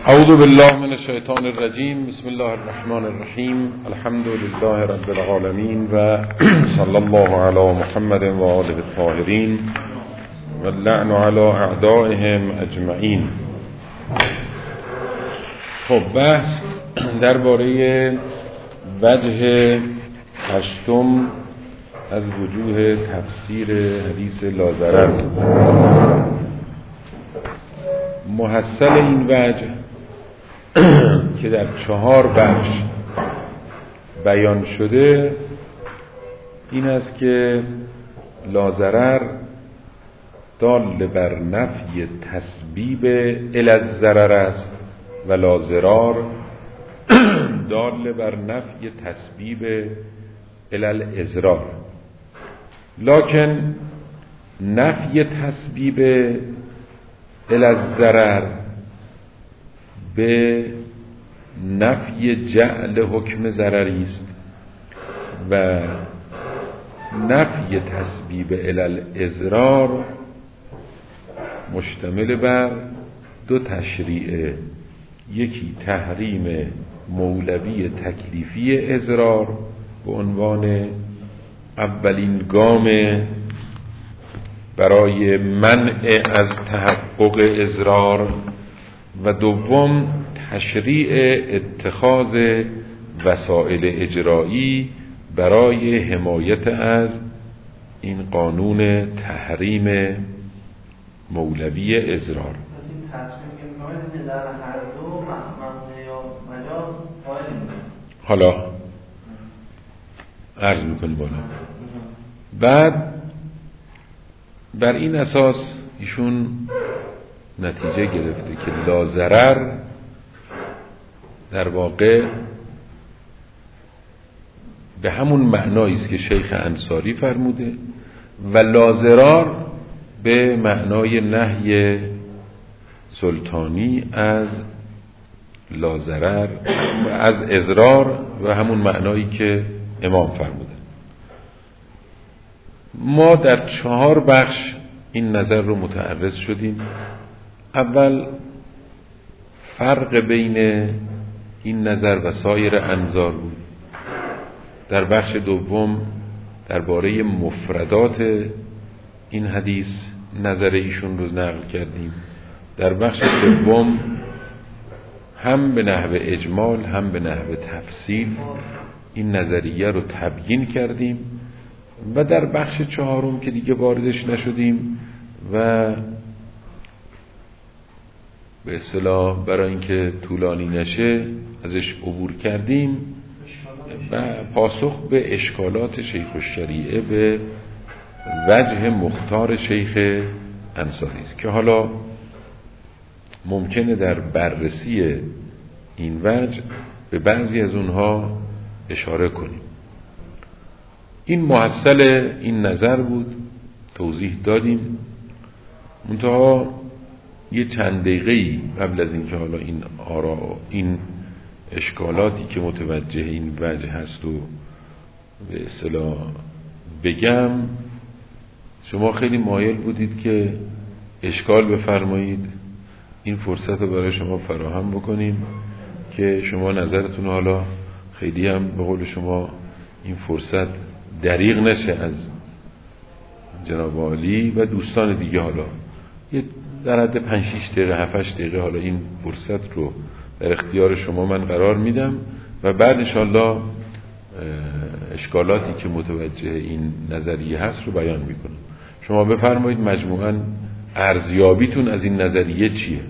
اعوذ بالله من الشیطان الرجیم. بسم الله الرحمن الرحیم. الحمد لله رب العالمین و صلی الله علی محمد و آله الطاهرین و اللعن علی اعدائهم اجمعین. خب بحث درباره وجه هشتم از وجوه تفسیر حدیث لاضرر. محصل این وجه که در 4 بخش بیان شده این است که لاضرر دال بر نفی تسبیب الی الضرر است و لاضرار دال بر نفی تسبیب الی الاضرار. لکن نفی تسبیب الی الضرر به نفی جعل حکم ضرری است و نفی تسبیب الی الاضرار مشتمل بر 2 تشریع. یکی تحریم مولوی تکلیفی اضرار به عنوان اولین گام برای منع از تحقق اضرار و دوم تشریع اتخاذ وسایل اجرایی برای حمایت از این قانون تحریم مولوی اضرار. حالا عرض میکنیم بالا. بعد بر این اساس ایشون نتیجه گرفته که لاضرر در واقع به همون معنایی است که شیخ انصاری فرموده و لاضرار به معنای نهی سلطانی از لاضرر از اضرار و همون معنایی که امام فرموده. ما در 4 بخش این نظر رو متعرض شدیم. اول فرق بین این نظر و سایر انظار بود. در بخش دوم درباره مفردات این حدیث نظر ایشون رو نقل کردیم. در بخش سوم هم به نحو اجمال هم به نحو تفصیل این نظریه رو تبیین کردیم و در بخش 4 که دیگه واردش نشدیم و به اصطلاح برای اینکه طولانی نشه ازش عبور کردیم و پاسخ به اشکالات شیخ الشریعه به وجه مختار شیخ انصاری است که حالا ممکنه در بررسی این وجه به بعضی از اونها اشاره کنیم. این محصل این نظر بود، توضیح دادیم. منتها یه چند دقیقه‌ای قبل از اینکه حالا این این اشکالاتی که متوجه این وجه هست و به اصطلاح بگم، شما خیلی مایل بودید که اشکال بفرمایید. این فرصت رو برای شما فراهم بکنیم که شما نظرتون حالا خیلی هم به قول شما این فرصت دریغ نشه از جناب عالی و دوستان دیگه. حالا یه در حد 5-6 دقیقه 7-8 دقیقه حالا این فرصت رو در اختیار شما من قرار میدم و بعد انشالله اشکالاتی که متوجه این نظریه هست رو بیان میکنم. شما بفرمایید مجموعاً ارزیابیتون از این نظریه چیه؟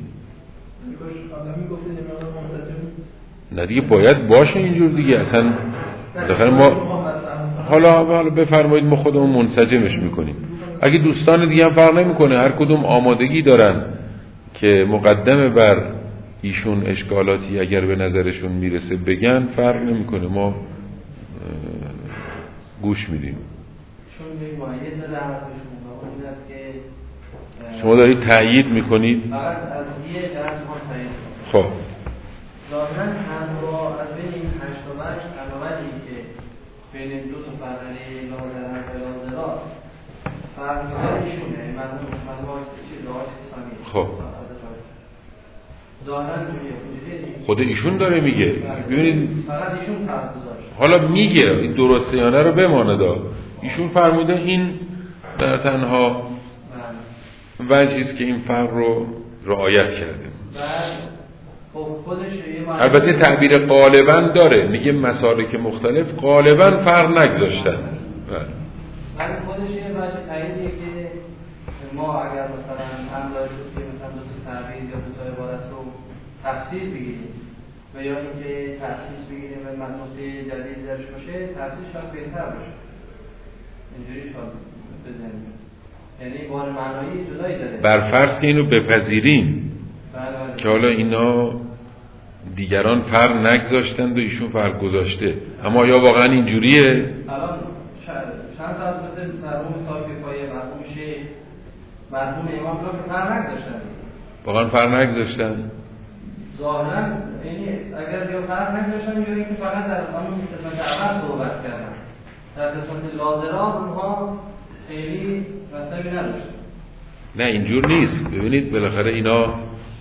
نه دیگه باید باشه اینجور دیگه. اصلا داخل ما حالا بفرمایید ما خودمون منسجمش میکنیم. اگه دوستان دیگه هم فرق نمیکنه، هر کدوم آمادگی دارن که مقدمه بر ایشون اشکالاتی اگر به نظرشون میرسه بگن، فرق نمیکنه، ما گوش میدیم. شما دارید تأیید میکنید؟ خب ظاهراً همراه از بین این 8 بخش علامتی که بین 2 تا فرقه لاضرر و لاضرار فرق می‌ذاره ایشونه. من چیز آسیستانی. خب ظاهرا اینجوریه. خود ایشون داره میگه. ببینید فقط ایشون فرق گذاشت. حالا میگه این درسته یا نه رو بمانه دا. ایشون فرموده این در تنها وجهی است که این فرق رو رعایت کرده. البته تعبیر غالبا داره، میگه مسالک مختلف غالبا فرق نگذاشتن. ولی خودش یه وجه تاییدیه که ما اگر مثلا املاک رو که مثلا دو تا تعبیر یا دو تا عبارت رو تفسیر بگیریم و یا اینکه تأسیس بگیریم و نکته جدید درش باشه، تأسیس شاید بهتر باشه. اینجوری شاید بزنیم، یعنی بار معنایی جدایی داره. بر فرض که اینو بپذیریم که حالا اینا دیگران فرق نگذاشتند و ایشون فرق گذاشته، اما یا واقعا اینجوریه؟ الان چند تا از مثل مرحوم صاحب کفایه، مرحوم شیخ، مرحوم امام را که فرق نگذاشتن. واقعا فرق نگذاشتن؟ ظاهرا یعنی اگر یا فرق نگذاشتن یا اینکه فقط در همون قسمت اول صحبت کردن، در قسمت لازرا اونها خیلی مطلبی نداشتن. نه اینجور نیست. ببینید بالاخره اینا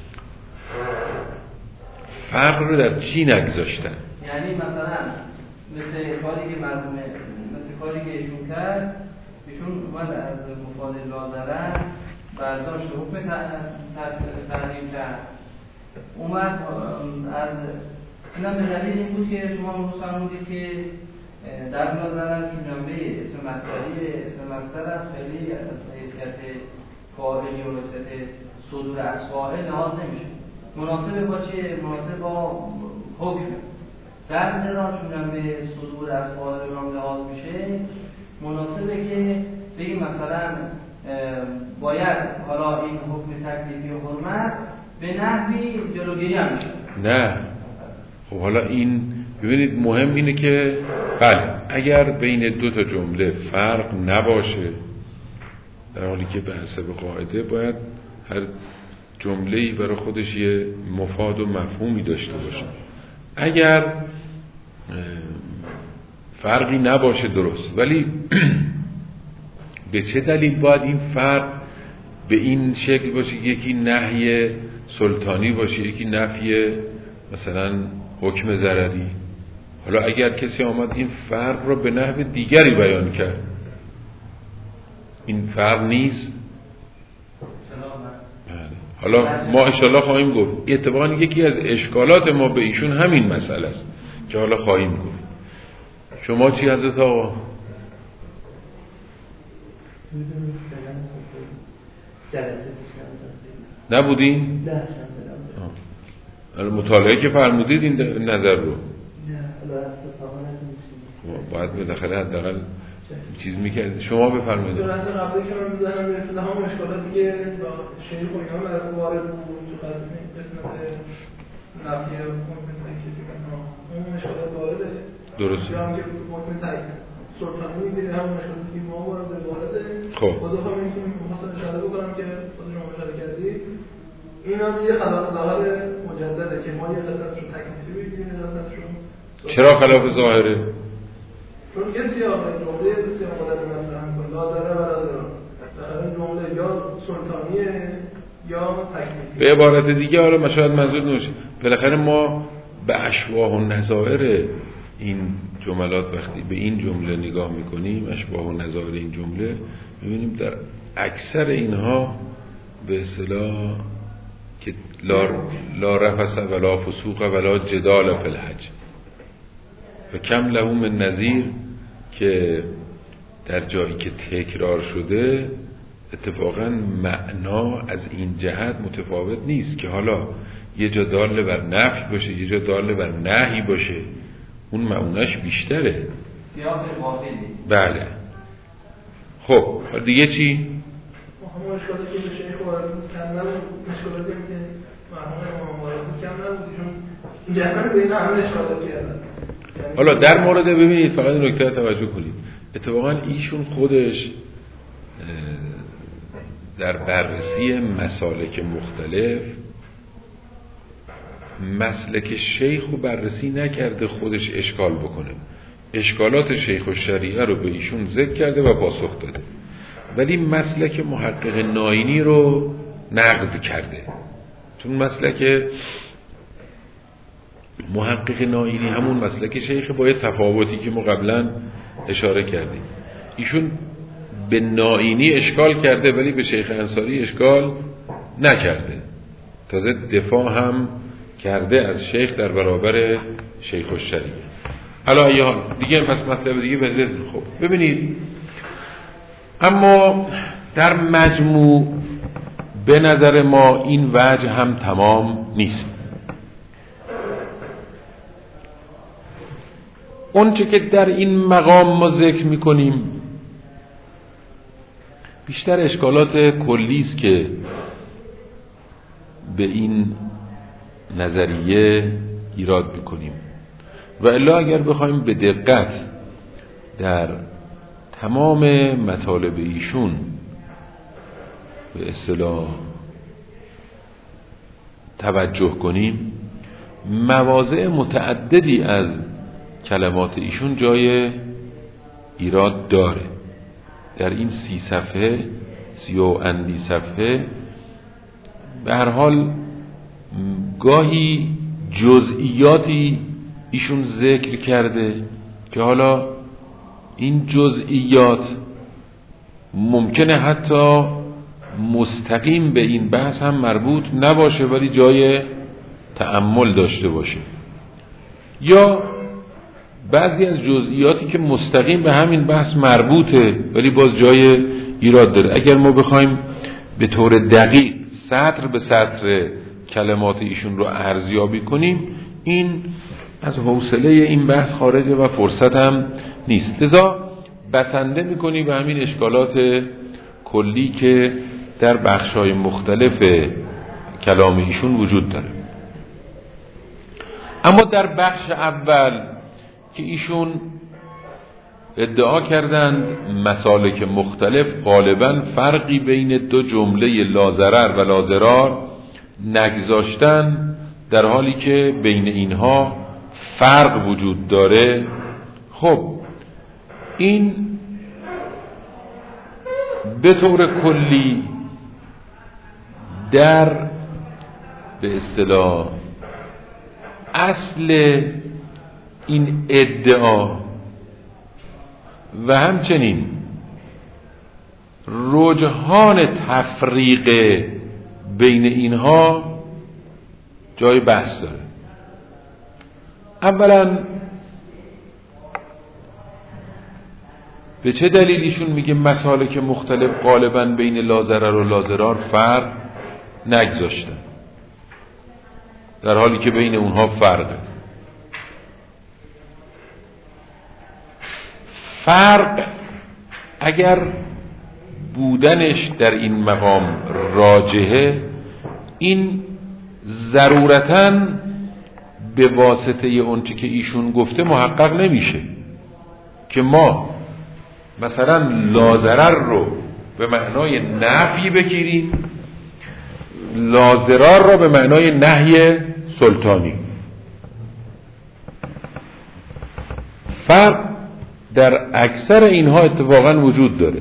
فرق رو در چی نگذاشتن؟ یعنی مثلا مثل کاری که مرحومه، مثل کاری که ایشون کرد، ایشون اومد از مفاد لازره برداشت حکم تحریم کرد، اومد از اینم به دلیل این بود که شما امروز فرمودید که در لازره چون جنبه اسم مصدریه، اسم مصدر خیلی از حیثیت فاعلی و حیثیت صدور از فاعل لحاظ نمیشه. مناسب با چیه؟ مناسب با حکم. در چون جنبه صدور از فاعل هم لحاظ میشه، مناسبه که بگیم مثلا باید حالا این حکم تکلیفی و حرمت به نحوی جلوگیری هم میشه. نه خب حالا این ببینید مهم اینه که بله اگر بین دو تا جمله فرق نباشه، در حالی که به حسب قاعده باید هر جمله‌ای برای خودش یه مفاد و مفهومی داشته باشه. اگر فرقی نباشه درست، ولی به چه دلیل باید این فرق به این شکل باشه؟ یکی نهی سلطانی باشه، یکی نفی مثلا حکم ضرری. حالا اگر کسی آمد این فرق رو به نحو دیگری بیان کرد، این فرق نیست. حالا ما انشاءالله خواهیم گفت. اتفاقا یکی از اشکالات ما به ایشون همین مسئله است که حالا خواهیم گفت. شما چی حضرت آقا؟ نبودین؟ مطالعه که فرمودید این نظر رو باید بالاخره حداقل چیز میکردید. شما بفرمایید. در اصل قبلی که من بزنم میرسیده همون اشکالاتی که با شیخ و اینا مرد وارد بود تو قسمت نفی حکم تکلیفی همون اشکالات وارده. درسته. یا هم که حکم تکلیف سلطانی میگیره همون اشکالاتی که ما وارده. خب اضافه هم این که میخواستم اشاره بکنم که خود شما اشاره کردید اینا یه خلاف ظاهر مجدده که ما یه قسمتشو تکلیفی بگیریم یه قسمتشو. چرا خلاف ظاهره؟ چون یه سیاق جمله سیاق مدد مطرح می‌کنه لازره و لازره در جمله یا سلطانیه یا تکلیفی. به عبارت دیگه حالا شاید منظور نشه، بالاخره ما به اشباح و نظائر این جملات وقتی به این جمله نگاه میکنیم، اشباح و نظائر این جمله میبینیم در اکثر اینها به اصطلاح که لا رفث ولا فسوق ولا جدال فی الحج و کم له من نظیر که در جایی که تکرار شده اتفاقا معنا از این جهت متفاوت نیست که حالا یه جا دال بر نفی باشه یه جا دال بر نهی باشه، اون معناش بیشتره. سیاق واقعی. بله. خب دیگه چی؟ همون اشکالاتی که به شیخ وارد کردن اشکالاتی که مرحوم امام وارد کردن ایشون جهان بین همه اشکالات کردن. حالا در مورد ببینید فقط این نکته توجه کنید، اتفاقا ایشون خودش در بررسی مسالک مختلف مسلک شیخ رو بررسی نکرده خودش اشکال بکنه، اشکالات شیخ و شریعه رو به ایشون ذکر کرده و پاسخ داده، ولی مسلک محقق ناینی رو نقد کرده. چون مسلک محقق نائینی همون مسلک شیخ با تفاوتی که ما قبلا اشاره کردیم. ایشون به نائینی اشکال کرده ولی به شیخ انصاری اشکال نکرده، تازه دفاع هم کرده از شیخ در برابر شیخ الشریعه. حالا یا دیگه پس مطلب دیگه بذارید. خب ببینید، اما در مجموع به نظر ما این وجه هم تمام نیست. اون چه که در این مقام ما ذکر میکنیم بیشتر اشکالات کلی است که به این نظریه ایراد میکنیم و الا اگر بخوایم به دقت در تمام مطالب ایشون به اصطلاح توجه کنیم، مواضع متعددی از کلمات ایشون جای ایراد داره. در این 30 صفحه 30 و اندی صفحه به هر حال گاهی جزئیاتی ایشون ذکر کرده که حالا این جزئیات ممکنه حتی مستقیم به این بحث هم مربوط نباشه ولی جای تأمل داشته باشه، یا بعضی از جزئیاتی که مستقیم به همین بحث مربوطه ولی باز جای ایراد داره. اگر ما بخوایم به طور دقیق سطر به سطر کلمات ایشون رو ارزیابی کنیم این از حوصله این بحث خارجه و فرصت هم نیست، لذا بسنده میکنیم به همین اشکالات کلی که در بخش‌های مختلف کلام ایشون وجود داره. اما در بخش اول که ایشون ادعا کردند مسالک مختلف غالباً فرقی بین دو جمله لاضرر و لاضرار نگذاشتن، در حالی که بین اینها فرق وجود داره. خب این به طور کلی در به اصطلاح اصل این ادعا و همچنین رجحان تفریق بین اینها جای بحث داره. اولا به چه دلیل ایشون میگه مسالک مختلف غالباً بین لاضرر و لاضرار فرق نگذاشتن در حالی که بین اونها فرقه؟ فرق اگر بودنش در این مقام راجحه، این ضرورتاً به واسطه اونچه که ایشون گفته محقق نمیشه که ما مثلا لاضرر رو به معنای نفی بگیریم، لاضرار رو به معنای نهی سلطانی. فرق در اکثر اینها اتفاقا وجود داره.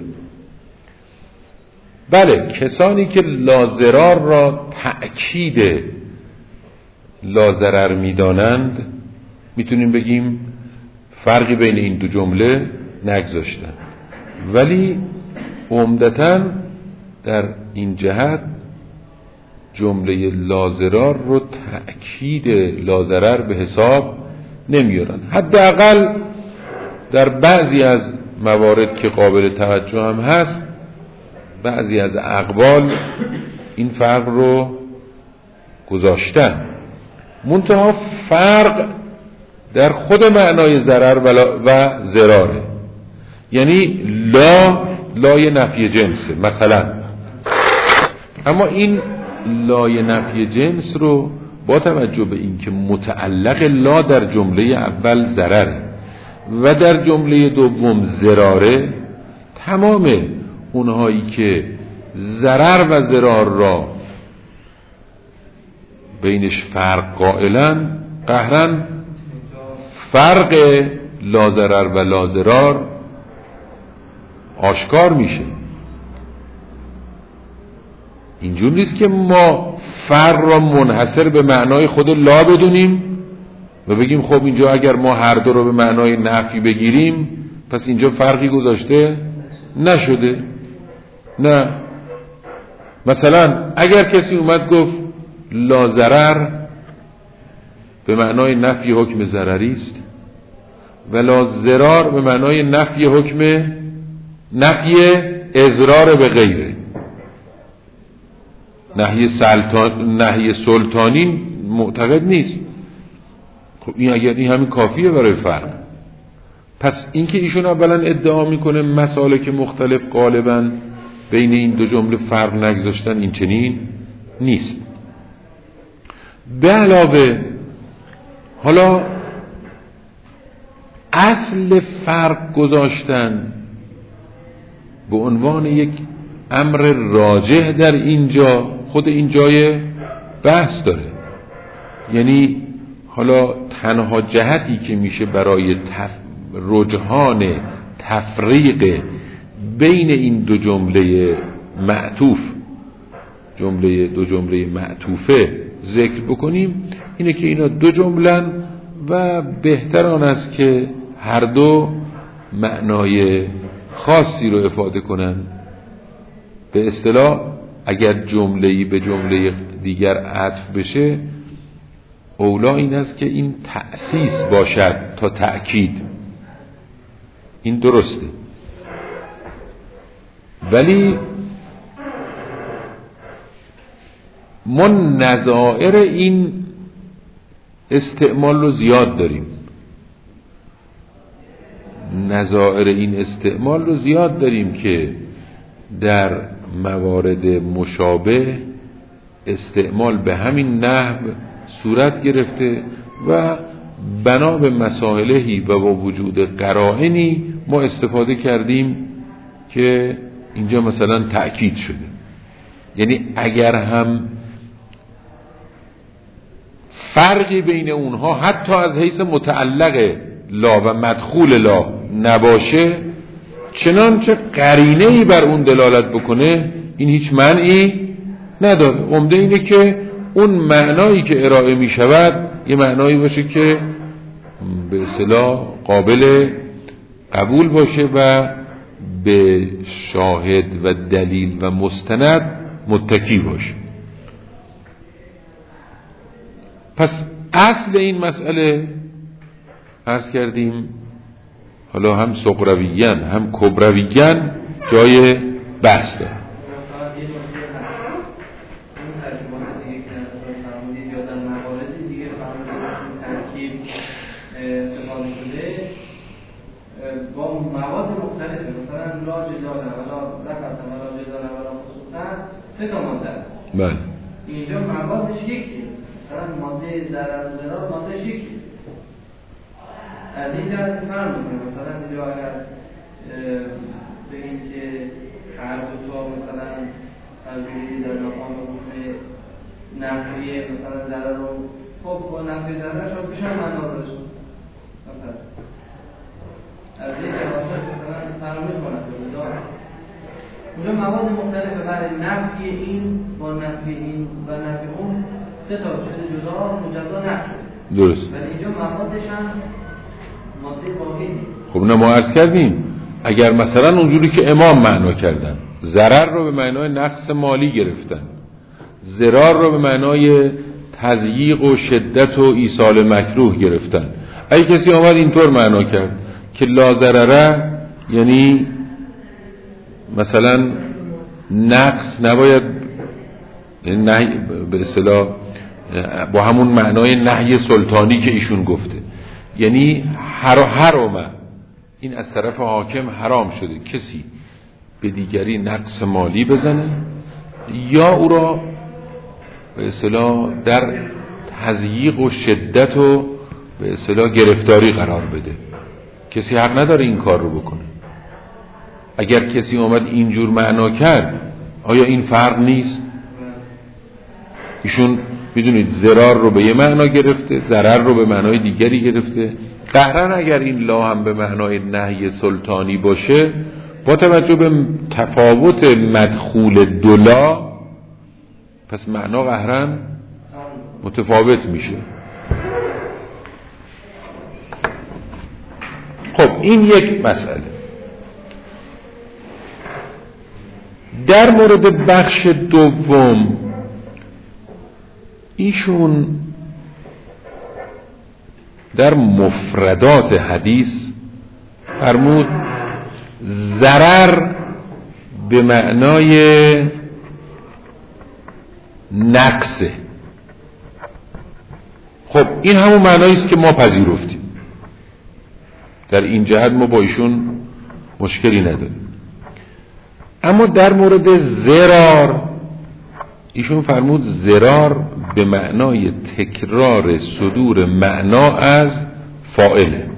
بله، کسانی که لاضرار را تأکید لاضرر میدانند میتونیم بگیم فرقی بین این دو جمله نگذاشتن، ولی عمدتاً در این جهت جمله لاضرار رو تأکید لاضرر به حساب نمیارن. حداقل در بعضی از موارد که قابل توجه هم هست، بعضی از اقوال این فرق رو گذاشتن. منتها فرق در خود معنای ضرر و ضراره، یعنی لای نفی جنسه مثلا. اما این لای نفی جنس رو با توجه به اینکه متعلق لا در جمله اول ضرره و در جمله دوم ضراره، تمام اونهایی که ضرر و ضرار را بینش فرق قائلن، قهرن فرق لاضرر و لاضرار آشکار میشه. اینجور نیست که ما فر را منحصر به معنای خود لا بدونیم و بگیم خب اینجا اگر ما هر دو رو به معنای نفی بگیریم پس اینجا فرقی گذاشته نشده. نه، مثلا اگر کسی اومد گفت لا ضرر به معنای نفی حکم ضرری است و لا ضرار به معنای نفی حکم نفی اضرار به غیره، نهی سلطانی معتقد نیست. خب این اگر این همین کافیه برای فرق. پس اینکه ایشون اولا ادعا میکنه مسالک مختلف غالبا بین این دو جمله فرق نگذاشتن، این چنین نیست. به علاوه حالا اصل فرق گذاشتن به عنوان یک امر راجح در اینجا، خود این جای بحث داره. یعنی حالا تنها جهتی که میشه برای رجحان تفریق بین این دو جمله معطوف، دو جمله معطوفه ذکر بکنیم اینه که اینا دو جملن و بهتر آن است که هر دو معنای خاصی رو افاده کنن. به اصطلاح اگر جمله‌ای به جمله دیگر عطف بشه اولا این است که این تأسیس باشد تا تأکید، این درسته. ولی ما نظائر این استعمال رو زیاد داریم، که در موارد مشابه استعمال به همین نحو صورت گرفته و بنا به مسائلهی و با وجود قرائنی ما استفاده کردیم که اینجا مثلا تأکید شده. یعنی اگر هم فرقی بین اونها حتی از حیث متعلق لا و مدخول لا نباشه، چنانچه قرینه‌ای بر اون دلالت بکنه، این هیچ معنی نداره. عمده اینه که اون معنایی که ارائه می شود یه معنایی باشه که به اصطلاح قابل قبول باشه و به شاهد و دلیل و مستند متکی باشه. پس اصل این مسئله عرض کردیم حالا هم صغرویاً هم کبرویاً جای بحث داره. با مواد مختلفه، مثلا لا جدال ولا رفت ولا جدال ولا خصوصا 3 تا ماده است. بله. اینجا موادش یکیه، مثلا ماده ضرر و ضرار مادهش یکیه. از این جهت فرق میکنه. مثلا اینجا اگر بگیم که هر دو تا مثلا تجربه در مقام حکم نفی مثلا ضرر رو خب با نفی ضرر شد بیشتر معنا رسون. مثلا از این جهت مثلا فرق میکنه. اونجا مواد مختلفه برای نفی این با نفی این و نفی اون 3 تا چیز جدا مجزا نشده. درست. ولی اینجا موادش هم ماده واحدی. خب نه ما عرض کردیم اگر مثلا اونجوری که امام معنا کردن ضرر رو به معنای نقص مالی گرفتن، ضرار رو به معنای تضییق و شدت و ایصال مکروه گرفتن، اگه کسی آمد اینطور معنا کرد که لا ضرره یعنی مثلا نقص نباید، یعنی به اصطلاح با همون معنای نهی سلطانی که ایشون گفته، یعنی حرامه، این از طرف حاکم حرام شده کسی به دیگری نقص مالی بزنه یا او را به اصطلاح در تضییق و شدت و به اصطلاح گرفتاری قرار بده. کسی حق نداره این کار رو بکنه. اگر کسی اومد اینجور معنا کرد آیا این فرق نیست؟ ایشون میدونید ضرار رو به یه معنا گرفته، ضرر رو به معنای دیگری گرفته. قهرن اگر این لا هم به معنای نهی سلطانی باشه با توجه به تفاوت مدخول دولا پس معنا قهرن متفاوت میشه. خب این یک مسئله. در مورد بخش دوم ایشون در مفردات حدیث فرمود ضرر به معنای نقصه. خب این همون معنایی است که ما پذیرفتیم، در این جهت ما با ایشون مشکلی نداریم. اما در مورد ضرار ایشون فرمود ضرار به معنای تکرار صدور معنا از فاعله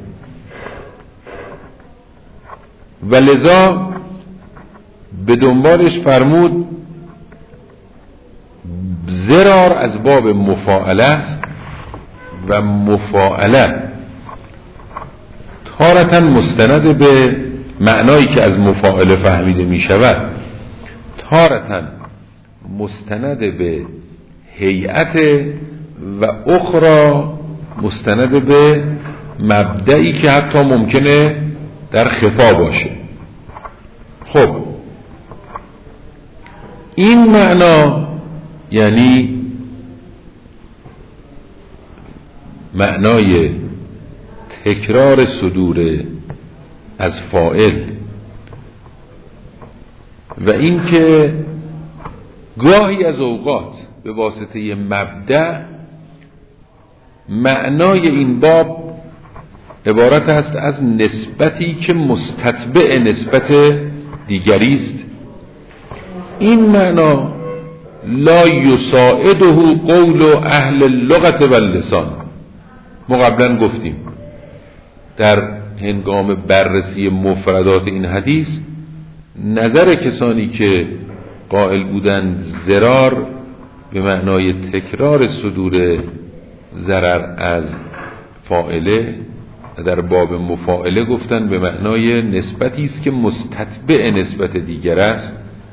و لذا به دنبالش فرمود ضرار از باب مفاعله است و مفاعله تارة مستند به معنایی که از مفاعله فهمیده می شود، تارة مستند به هیئت و اخرى مستند به مبدئی که حتی ممکنه در خفا باشه. خب این معنا یعنی معنای تکرار صدور از فاعل و این که گاهی از اوقات به واسطه مبدأ معنای این باب عبارت است از نسبتی که مستتبع نسبت دیگری است. این معنا لا یساعده قول اهل اللغت و اللسان. ما قبلا گفتیم در هنگام بررسی مفردات این حدیث نظر کسانی که قائل بودند ضرار به معنای تکرار صدور ضرر از فاعله و در باب مفاعله گفتن به معنای نسبتی است که مستتبع نسبت دیگر است.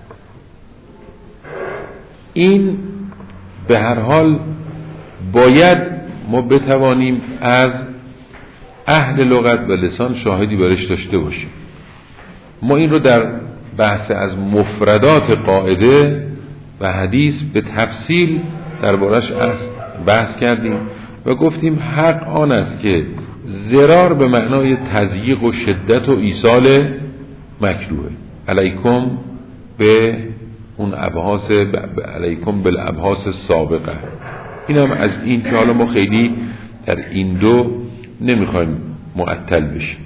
این به هر حال باید ما بتوانیم از اهل لغت و لسان شاهدی برش داشته باشیم. ما این رو در بحث از مفردات قاعده و حدیث به تفصیل دربارش بحث کردیم و گفتیم حق آن است که ضرار به معنای تضییق و شدت و ایصال مکروه. علیکم به اون ابحاث، علیکم بالابحاث سابقه. این هم از این که حالا ما خیلی در این دو نمیخوایم معطل بشیم.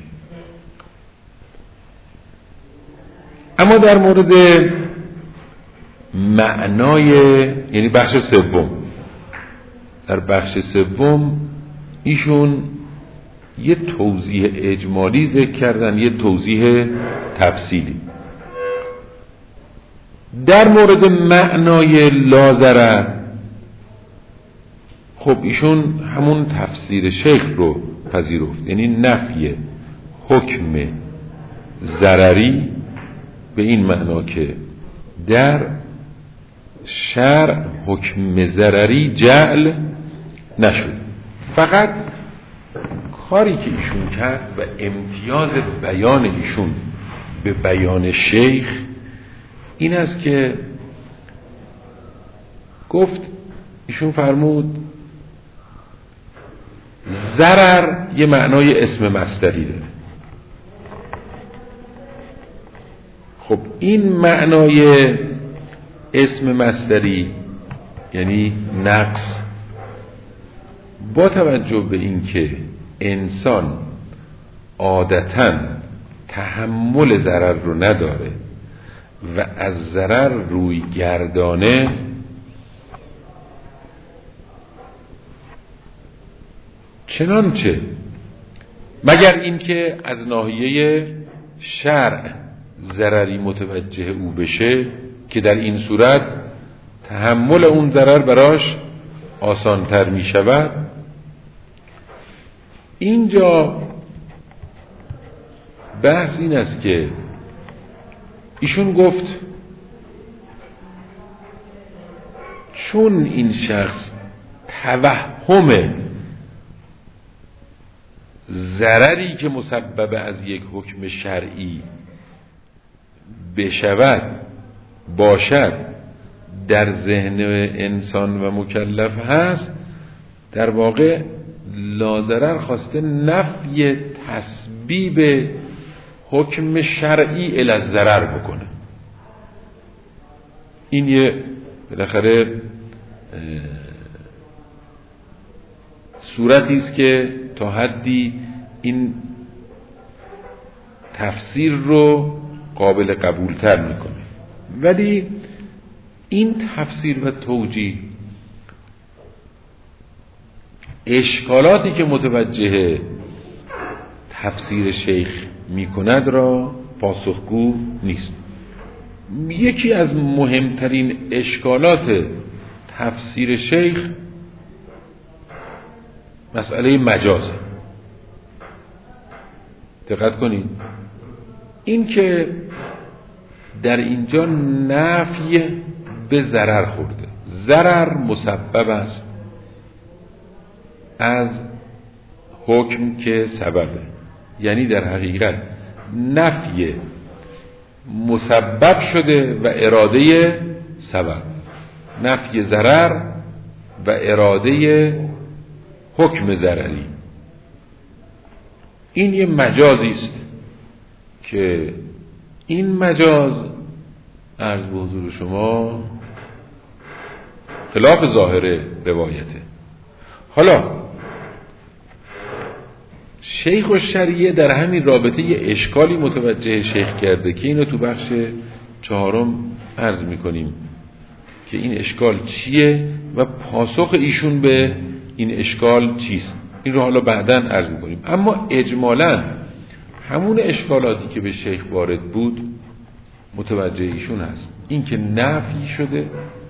اما در مورد معنای یعنی بخش سوم، در بخش سوم ایشون یه توضیح اجمالی ذکر کردن، یه توضیح تفصیلی. در مورد معنای لا ضرر خب ایشون همون تفسیر شیخ رو پذیرفت، یعنی نفی حکم ضرری به این معنا که در شرع حکم ضرری جعل نشد. فقط کاری که ایشون کرد و امتیاز بیان ایشون به بیان شیخ این است که گفت، ایشون فرمود ضرر یه معنای اسم مصدری داره. خب این معنای اسم مصدری یعنی نقص، با توجه به این که انسان عادتاً تحمل ضرر رو نداره و از ضرر روی گردانه، چنانچه مگر اینکه از ناحیه شرع ضرری متوجه او بشه که در این صورت تحمل اون ضرر براش آسانتر می شود. اینجا بحث این است که ایشون گفت چون این شخص توهم ضرری که مسبب از یک حکم شرعی باشد در ذهن انسان و مکلف هست، در واقع لاضرر خواسته نفی تسبیب حکم شرعی الی الضرر بکنه. این یه بالاخره صورتی است که تا حدی این تفسیر رو قابل قبولتر میکنه. ولی این تفسیر و توجیه اشکالاتی که متوجه تفسیر شیخ میکند را پاسخگو نیست. یکی از مهمترین اشکالات تفسیر شیخ مسئله مجازه. دقت کنید، این که در اینجا نفی به ضرر خورده. ضرر مسبب است از حکم که سببه، یعنی در حقیقت نفی مسبب شده و اراده سبب، نفی ضرر و اراده حکم ضرری. این یه مجازی است که این مجاز عرض به حضور شما خلاف ظاهر روایته. حالا شیخ الشریعه در همین رابطه یه اشکالی متوجه شیخ کرده که اینو تو بخش 4 عرض میکنیم که این اشکال چیه و پاسخ ایشون به این اشکال چیست. این رو حالا بعداً عرض میکنیم. اما اجمالاً همون اشکالاتی که به شیخ وارد بود متوجه ایشون هست. این که نفی شده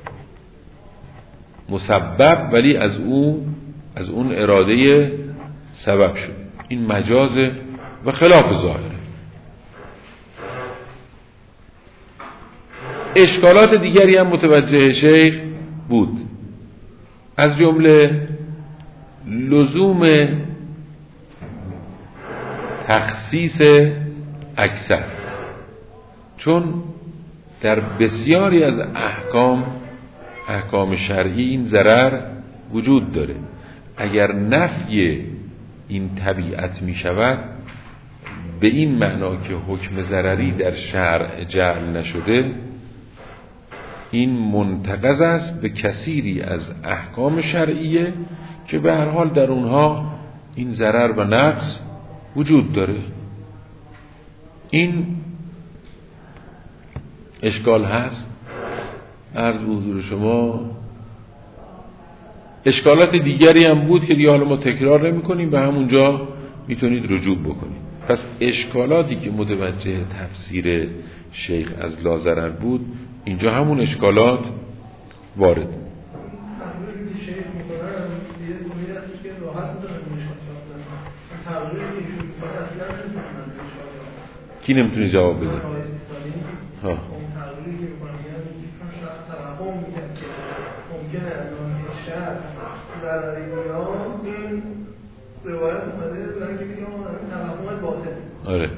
مسبب ولی از اون اراده سبب شد. این مجازه و خلاف ظاهره. اشکالات دیگری هم متوجه شیخ بود، از جمله لزوم تخصیص اکثر، چون در بسیاری از احکام شرعی این ضرر وجود داره. اگر نفی این طبیعت می شود به این معنا که حکم ضرری در شرع جعل نشده، این منتقض است به کثیری از احکام شرعیه که به هر حال در اونها این ضرر و نقص وجود داره. این اشکال هست. عرض به حضور شما اشکالات دیگری هم بود که دیگه حالا ما تکرار نمی کنیم، به همونجا میتونید رجوع بکنید. پس اشکالاتی که متوجه تفسیر شیخ از لاضرر بود، اینجا همون اشکالات وارد. کی نمیتونه جواب بده؟ ها. آره.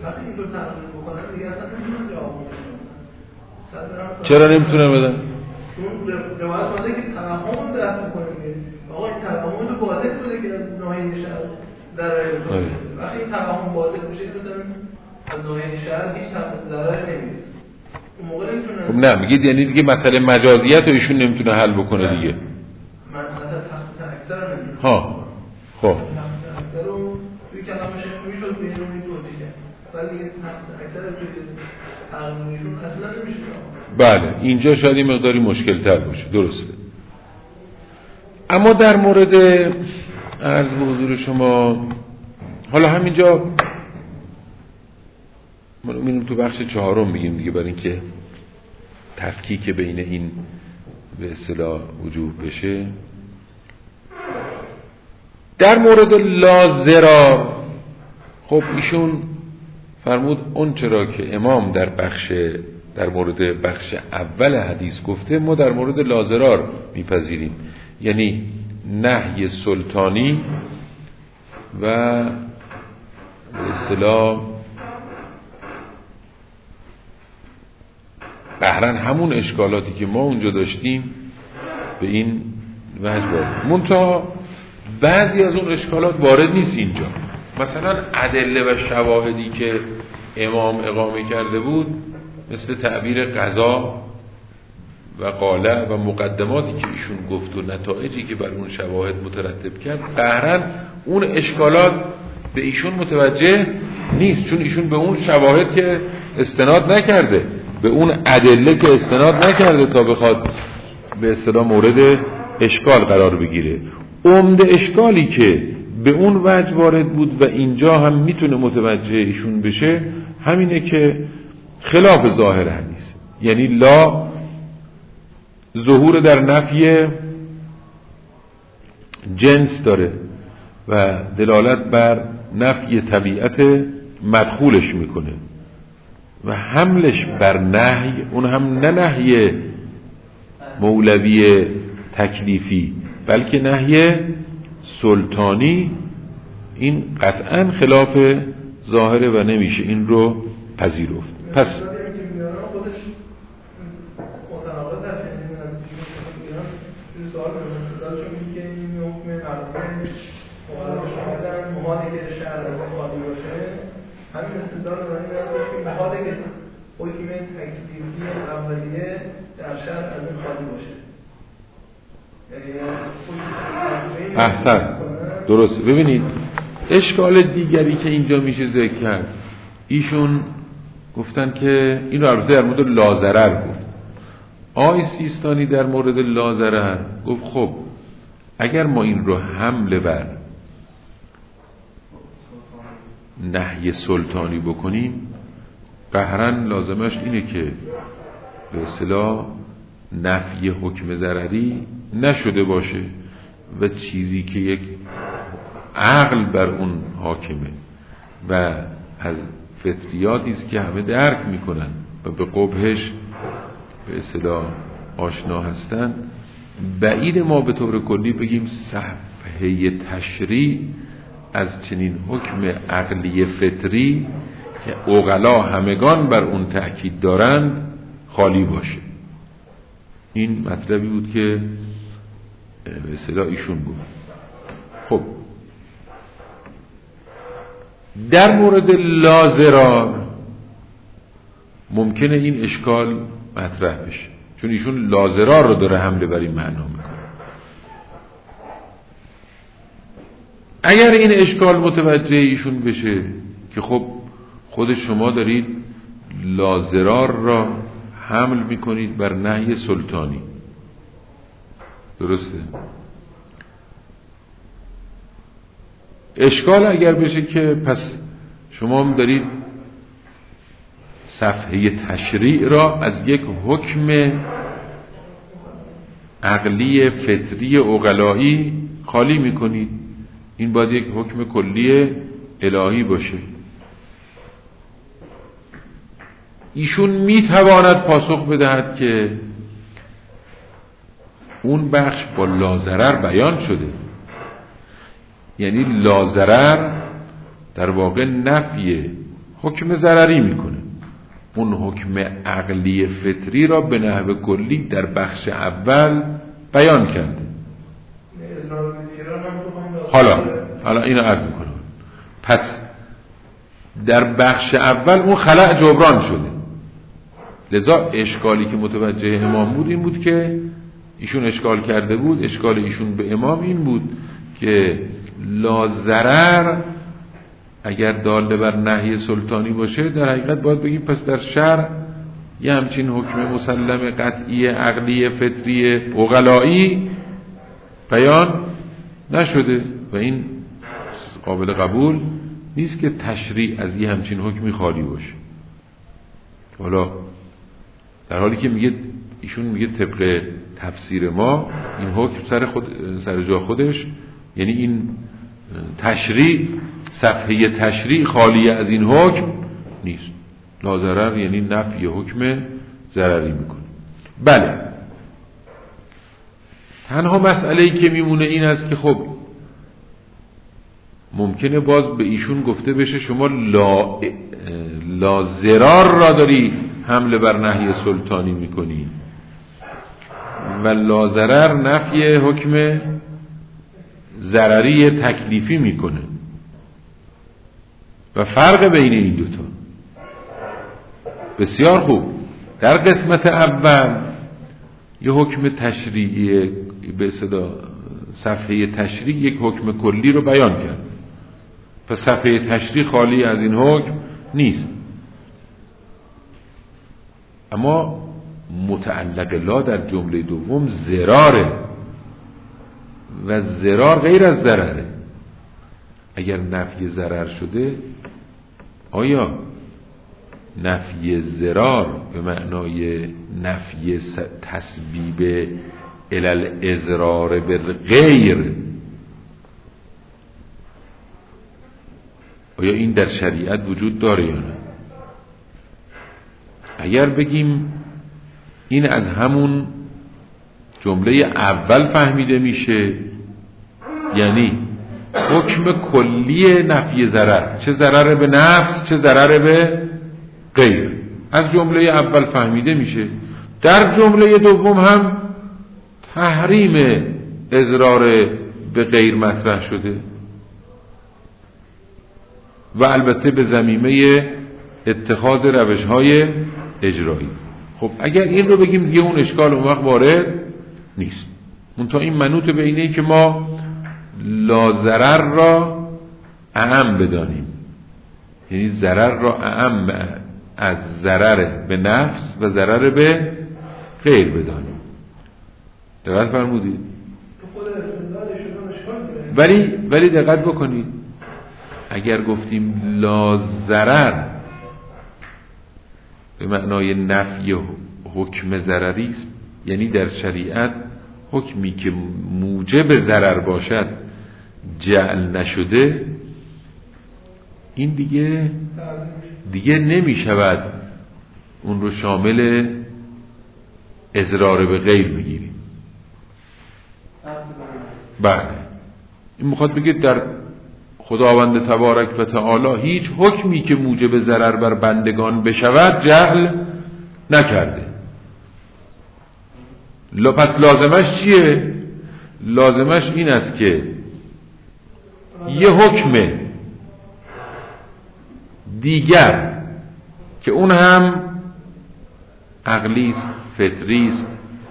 چرا نمیتونه بدن؟ چون روایت ماده که توهم به اصل کنه آقا این توهم تو باطل بوده که از ناحیه شرع ضرر میکنه. وقتی این توهم باطل میشه مثلا از ناحیه شرع هیچ ضرر نمیاد. اون موقع نمیتونه. خب نه میگید یعنی دیگه مسئله مجازیت رو ایشون نمیتونه حل بکنه دیگه. مثلا تخصیص اکثر نمیتونه. ها. خب. اکثر رو توی کلامش میشد به اینو توضیح کرد. ولی دیگه تخصیص اکثر توی تقریبشون اصلا نمیشه. بله اینجا شاید این مقداری مشکل تر باشه، درسته. اما در مورد عرض به حضور شما حالا همینجا ما میریم تو بخش 4 میگیم دیگه، برای اینکه تفکیک بین این به اصطلاح وجوه بشه. در مورد لا ضرار خب ایشون فرمود اون چرا که امام در بخش در مورد بخش اول حدیث گفته ما در مورد لاضرار میپذیریم، یعنی نهی سلطانی و به اصطلاح بهرن همون اشکالاتی که ما اونجا داشتیم به این وجه وارد. منتها بعضی از اون اشکالات وارد نیست اینجا. مثلا ادله و شواهدی که امام اقامه کرده بود مثل تعبیر قضا و قاله و مقدماتی که ایشون گفت و نتایجی که بر اون شواهد مترتب کرد، بهرن اون اشکالات به ایشون متوجه نیست، چون ایشون به اون شواهد که استناد نکرده، به اون ادله که استناد نکرده تا بخواد به اصطلاح مورد اشکال قرار بگیره. عمده اشکالی که به اون وجه وارد بود و اینجا هم میتونه متوجه ایشون بشه همینه که خلاف ظاهر حدیث، یعنی لا ظهور در نفی جنس داره و دلالت بر نفی طبیعت مدخولش میکنه و حملش بر نهی، اون هم نه نهی مولوی تکلیفی بلکه نهی سلطانی، این قطعا خلاف ظاهره و نمیشه این رو پذیرفت. پس همین استدلال رو این بحاله که حکم تکلیفی اولیه در شرع از این خالی باشه. احسن، درست. ببینید اشکال دیگری که اینجا میشه ذکر کرد، ایشون گفتن که این رو البته در مورد لاضرر گفت. آقای سیستانی در مورد لاضرر گفت خب اگر ما این رو حمله بر نهی سلطانی بکنیم، قهرن لازمش اینه که به اصطلاح نفی حکم ضرری نشده باشه و چیزی که یک عقل بر اون حاکمه و از فطریاتی است که همه درک میکنن و به قبحش به اصطلاح آشنا هستن، بعید ما به طور کلی بگیم صفحه تشریع از چنین حکم عقلی فطری که عقلا همگان بر اون تأکید دارند خالی باشه. این مطلبی بود که به اصطلاح ایشون بود. خب در مورد لاضرار ممکنه این اشکال مطرح بشه، چون ایشون لاضرار رو داره حمله بر این معنا میکنه. اگر این اشکال متوجه ایشون بشه که خب خود شما دارید لاضرار را حمل میکنید بر نهی سلطانی، درسته؟ اشکال اگر بشه که پس شما هم دارید صفحه تشریع را از یک حکم عقلی فطری عقلایی خالی میکنید، این باید یک حکم کلی الهی باشه. ایشون میتواند پاسخ بدهد که اون بخش با لاضرر بیان شده، یعنی لاضرر در واقع نفی حکم ضرری میکنه، اون حکم عقلی فطری را به نحو کلی در بخش اول بیان کرده. حالا اینو عرض میکنم. پس در بخش اول اون خلأ جبران شده، لذا اشکالی که متوجه امام بود این بود که ایشون اشکال کرده بود، اشکال ایشون به امام این بود که لاضرر اگر داله بر نهی سلطانی باشه در حقیقت باید بگیم پس در شرع یه همچین حکم مسلم قطعی عقلی فطری عقلایی بیان نشده و این قابل قبول نیست که تشریع از یه همچین حکمی خالی باشه. حالا در حالی که میگه ایشون میگه طبق تفسیر ما این حکم سر جا خودش، یعنی این تشریع صفحه تشریع خالی از این حکم نیست. لاضرر یعنی نفی حکم ضرری میکنه. بله، تنها مسئله‌ای که میمونه این است که خب ممکنه باز به ایشون گفته بشه شما لا ضرار را داری حمله بر نهی سلطانی میکنی و لا ضرر نفی حکم ضرری تکلیفی میکنه و فرق بین این دوتا بسیار خوب. در قسمت اول یه حکم تشریعی به اصطلاح صفحه تشریع یک حکم کلی رو بیان کرد، پس صفحه تشریع خالی از این حکم نیست. اما متعلق لا در جمله دوم ضراره و ضرار غیر از ضرره. اگر نفی ضرر شده، آیا نفی ضرار به معنای نفی تسبیب الالازرار به غیر، آیا این در شریعت وجود داره یا نه؟ اگر بگیم این از همون جمله اول فهمیده میشه، یعنی حکم کلی نفی ضرر، چه ضرر به نفس چه ضرر به غیر، از جمله اول فهمیده میشه. در جمله دوم هم تحریم اضرار به غیر مطرح شده و البته به ضمیمه اتخاذ روش‌های اجرایی. خب اگر این رو بگیم دیگه اون اشکال اون وقت وارد نیست. منتها این منوط به اینه که ما لا ضرر را اعم بدانیم، یعنی ضرر را اعم از ضرر به نفس و ضرر به غیر بدانیم. دقت فرمودید؟ ولی دقت بکنید، اگر گفتیم لا ضرر به معنای نفی حکم ضرری است، یعنی در شریعت حکمی که موجب ضرر باشد جعل نشده، این دیگه نمی شود اون رو شامل اضرار به غیر بگیریم. بله، این میخواد بگه در خداوند تبارک و تعالی هیچ حکمی که موجب ضرر بر بندگان بشود جعل نکرده. پس لازمش چیه؟ لازمش این است که یه حکم دیگر که اون هم عقلی است، فطری است،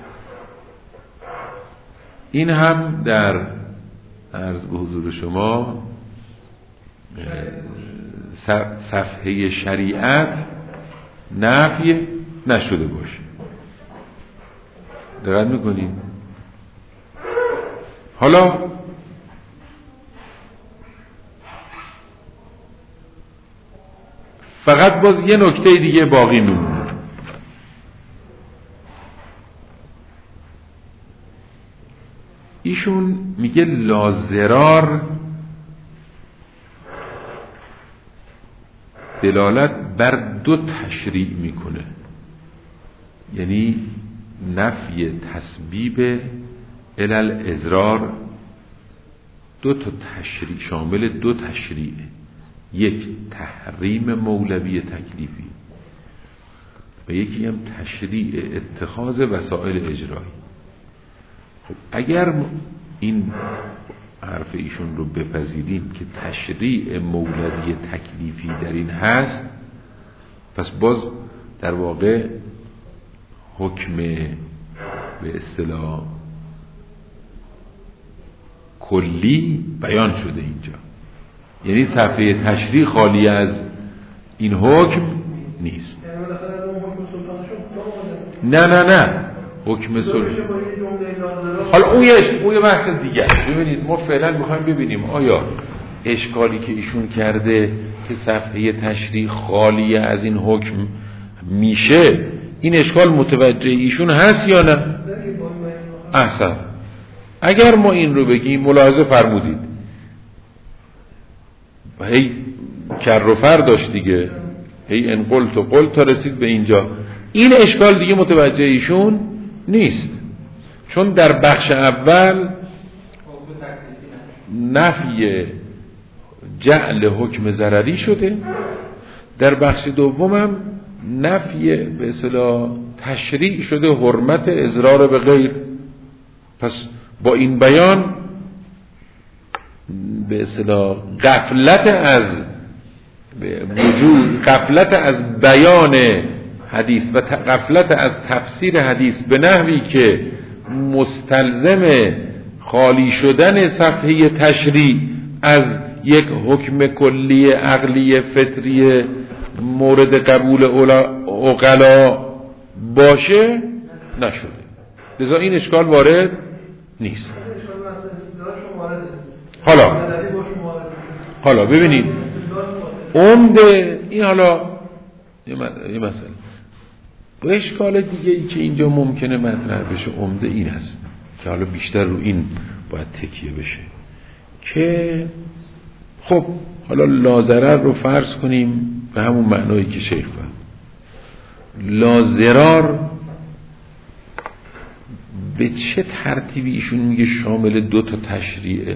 این هم در عرض به حضور شما صفحه شریعت نفی نشده باشه. دقت میکنیم؟ حالا فقط باز یه نکته دیگه باقی میمونه. ایشون میگه لا ضرار دلالت بر دو تشریع میکنه، یعنی نفی تسبیب الالازرار دو تا تشریع، شامل دو تشریع، یک تحریم مولوی تکلیفی و یکی هم تشریع اتخاذ وسائل اجرایی. خب اگر این حرف ایشون رو بپذیریم که تشریع مولوی تکلیفی در این هست، پس باز در واقع حکم به اصطلاح کلی بیان شده اینجا، یعنی صفحه تشریع خالی از این حکم نیست. نه حکم سلطان. حالا اون یه بحث دیگه. ببینید ما فعلا میخوایم ببینیم آیا اشکالی که ایشون کرده که صفحه تشریع خالی از این حکم میشه، این اشکال متوجه ایشون هست یا نه؟ احسن. اگر ما این رو بگیم، ملاحظه فرمودید هی کر و فر داشت دیگه، هی ان قلت و قلت تا رسید به اینجا. این اشکال دیگه متوجه ایشون نیست، چون در بخش اول نفی جعل حکم ضرری شده، در بخش دومم نفی به اصطلاح تشریع شده حرمت اضرار به غیر. پس با این بیان به اصطلاح غفلت از بیان حدیث و غفلت از تفسیر حدیث به نحوی که مستلزم خالی شدن صفحه تشریع از یک حکم کلی عقلی فطری مورد قبول عقلا باشه نشده، لذا این اشکال وارد نیست. حالا ببینید عمده این، حالا یه مسئله با اشکال دیگه ای که اینجا ممکنه مطرح بشه عمده این هست که حالا بیشتر رو این باید تکیه بشه که خب حالا لاضرر رو فرض کنیم به همون معنایی که شیخ فرمود. لاضرار به چه ترتیبی ایشون میگه شامل 2 تا تشریعه؟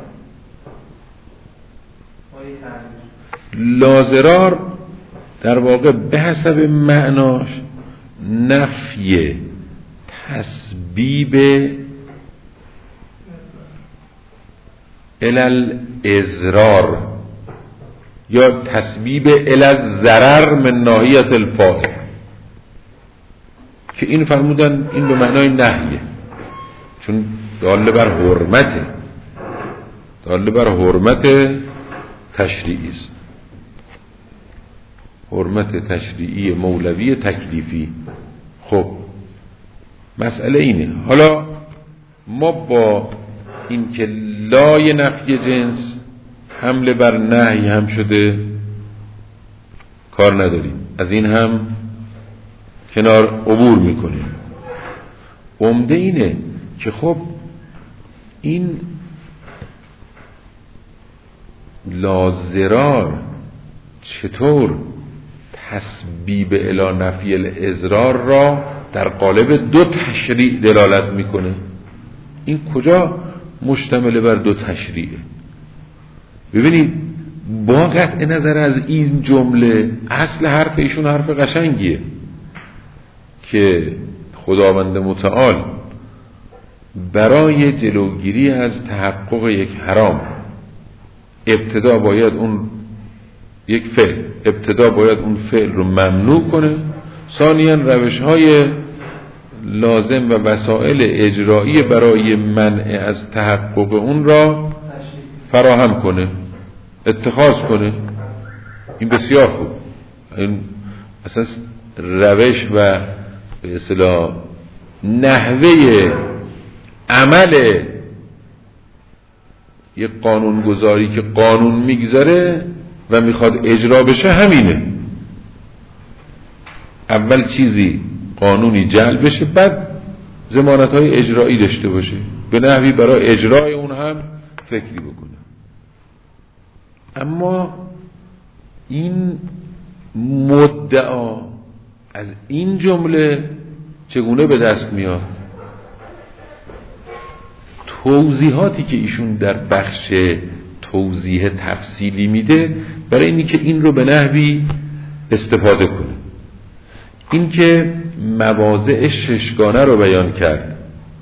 لاضرار در واقع به حسب معناش نفی تسبیب الالازرار یا تسبیب الالضرر من ناحیت الفاعل، که این فرمودن این به معنای نهیه، چون داله بر حرمت تشریعی است، حرمت تشریعی مولوی تکلیفی. خب مسئله اینه، حالا ما با این که لای نفی جنس حمله بر نهی هم شده کار نداریم، از این هم کنار عبور میکنیم. عمده اینه که خب این لاضرار چطور تسبیب الی نفی الاضرار را در قالب 2 تشریع دلالت میکنه؟ این کجا مشتمل بر 2 تشریعه؟ ببینید با قطع نظر از این جمله اصل حرف ایشون حرف قشنگیه که خداوند متعال برای جلوگیری از تحقق یک حرام ابتدا باید اون فعل رو ممنوع کنه، ثانیاً روش‌های لازم و وسایل اجرایی برای منع از تحقق اون را فراهم کنه، اتخاذ کنه. این بسیار خوب، این اساس روش و به اصطلاح نحوه عمل یک قانونگذاری که قانون میگذاره و میخواد اجرا بشه همینه. اول چیزی قانونی جعل بشه، بعد ضمانت‌های اجرایی داشته باشه، به نحوی برای اجرای اون هم فکری بکنه. اما این مدعا از این جمله چگونه به دست میاد؟ توضیحاتی که ایشون در بخش توضیح تفصیلی میده برای اینی که این رو به نحوی استفاده کنه. این که مواضع 6 گانه رو بیان کرد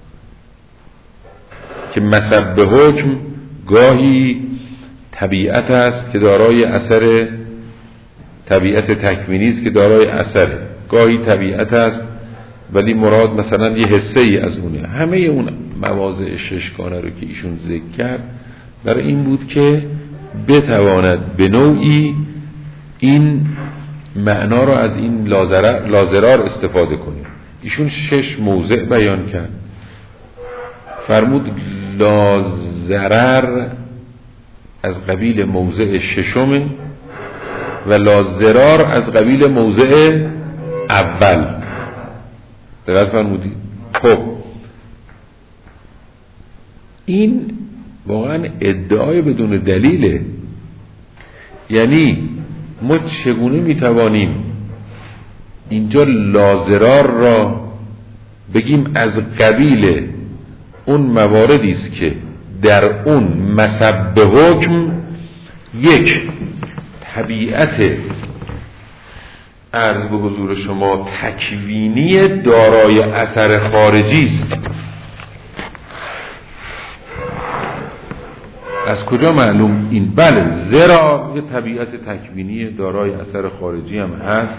که مسبب حکم گاهی طبیعت است که دارای اثر، طبیعت تکوینی است که دارای اثر، گاهی طبیعت است ولی مراد مثلا یه حصه ای از اونه. همه اون مواضع 6 گانه رو که ایشون ذکر کرد برای این بود که بتواند به نوعی این معنا رو از این لاضرار استفاده کنه. ایشون 6 موضع بیان کرد، فرمود لاضرر از قبیل موضع 6 و لاضرار از قبیل موضع اول. دقت فرمودید؟ خب این واقعا ادعای بدون دلیله. یعنی ما چگونه میتوانیم اینجا لازرار را بگیم از قبیل اون مواردی است که در اون مسبب حکم یک طبیعت عرض به حضور شما تکوینی دارای اثر خارجی است. از کجا معلوم این؟ بله، زرا یه طبیعت تکوینی دارای اثر خارجی هم هست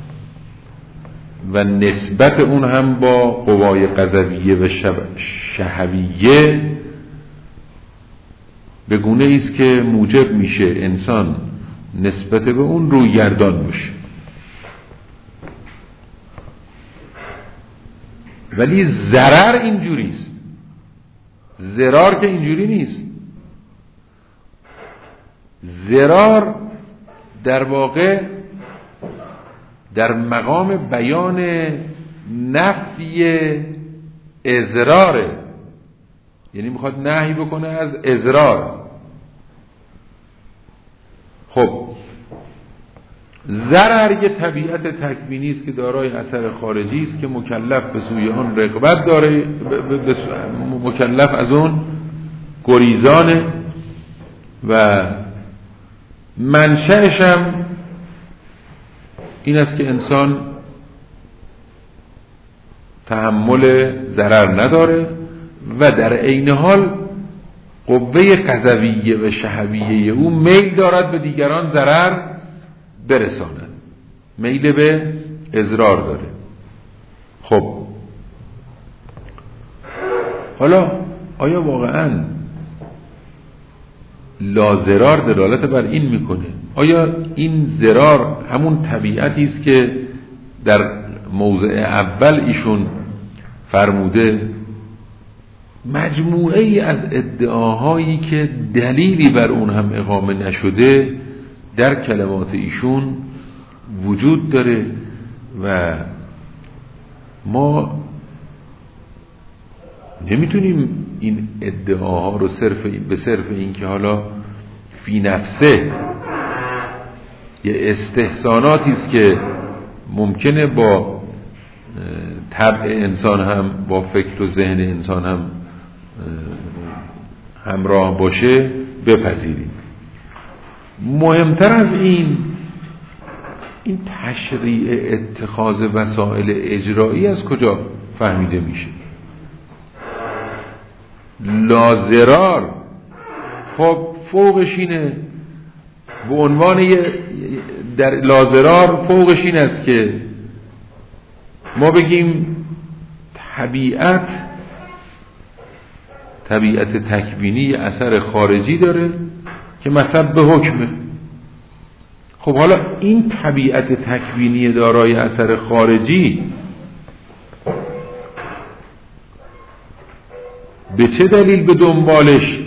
و نسبت اون هم با قوای قضویه و شهویه به گونه ایست که موجب میشه انسان نسبت به اون رویگردان باشه. ولی ضرر اینجوریست، ضرار که اینجوری نیست. ضرار در واقع در مقام بیان نفی اضراره، یعنی میخواد نهی بکنه از اضرار. خب ضرر یه طبیعت تکوینی است که دارای اثر خارجی است که مکلف به سوی آن رغبت داره، مکلف از اون گریزانه و منشأش هم این است که انسان تحمل ضرر نداره و در عین حال قوه قضویه و شهویه او میل دارد به دیگران ضرر برساند، میل به اضرار داره. خب حالا آیا واقعاً لازرار دلالت بر این میکنه؟ آیا این ضرار همون طبیعتی است که در موضع اول ایشون فرموده؟ مجموعه ای از ادعاهایی که دلیلی بر اون هم اقامه نشده در کلمات ایشون وجود داره و ما نمیتونیم این ادعاها رو به صرف این که حالا فی نفسه یه استحساناتی است که ممکنه با طبع انسان هم با فکر و ذهن انسان هم همراه باشه بپذیریم. مهمتر از این تشریع اتخاذ وسایل اجرایی از کجا فهمیده میشه؟ لازرار خب فوقش اینه، به عنوان در لازرار فوقش این است که ما بگیم طبیعت تکوینی اثر خارجی داره که مسبب حکمه. خب حالا این طبیعت تکوینی دارای اثر خارجی به چه دلیل به دنبالش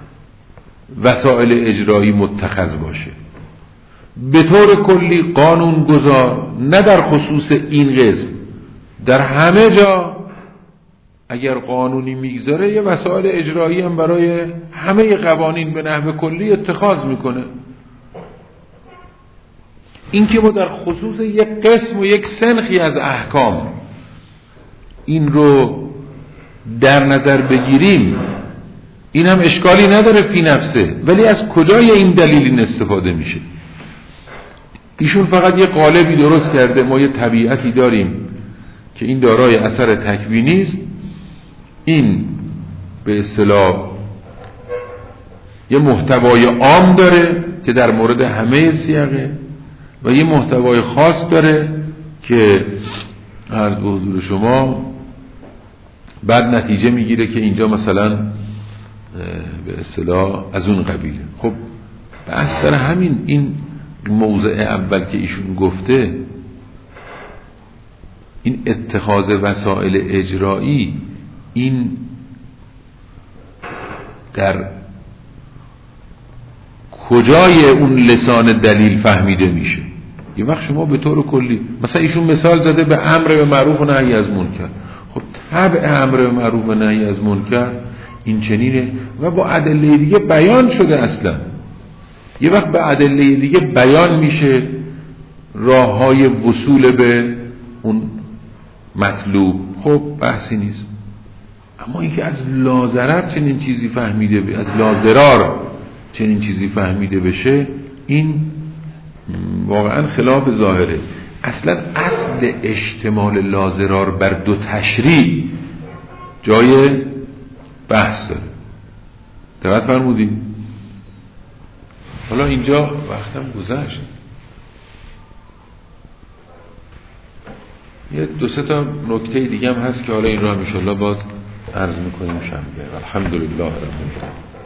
وسایل اجرایی متخذ باشه؟ به طور کلی قانون گذار، نه در خصوص این قسم، در همه جا اگر قانونی میگذاره یه وسایل اجرایی هم برای همه قوانین به نحو کلی اتخاذ میکنه. این که ما در خصوص یک قسم و یک سنخی از احکام این رو در نظر بگیریم این هم اشکالی نداره فی نفسه، ولی از کجای این دلیل استفاده میشه؟ ایشون فقط یه قالبی درست کرده، ما یه طبیعتی داریم که این دارای اثر تکوینی است، این به اصطلاح یه محتوای عام داره که در مورد همه سیاقه و یه محتوای خاص داره که عرض به حضور شما بعد نتیجه میگیره که اینجا مثلا به اصطلاح از اون قبیله. خب به اثر همین این موضع اول که ایشون گفته، این اتخاذ وسایل اجرایی، این در کجای اون لسان دلیل فهمیده میشه؟ یه وقت شما به طور کلی مثلا ایشون مثال زده به امر به معروف و نهی از منکر. خب طبع امر به معروف و نهی از منکر این چنینه و با ادله دیگه بیان شده. اصلا یه وقت به ادله دیگه بیان میشه راههای وصول به اون مطلوب، خب بحثی نیست. اما اینکه از لاضرر چنین چیزی فهمیده، از لاضرار چنین چیزی فهمیده بشه، این واقعا خلاف ظاهره. اصلا اصل اشتمال لاضرار بر دو تشریع جای بحث داره. دقت فرمودید؟ حالا اینجا وقتم گذشت، یه دو سه تا نکته دیگه هم هست که حالا این رو هم انشاءالله باز عرض میکنیم شنبه. الحمدلله رب العالمین.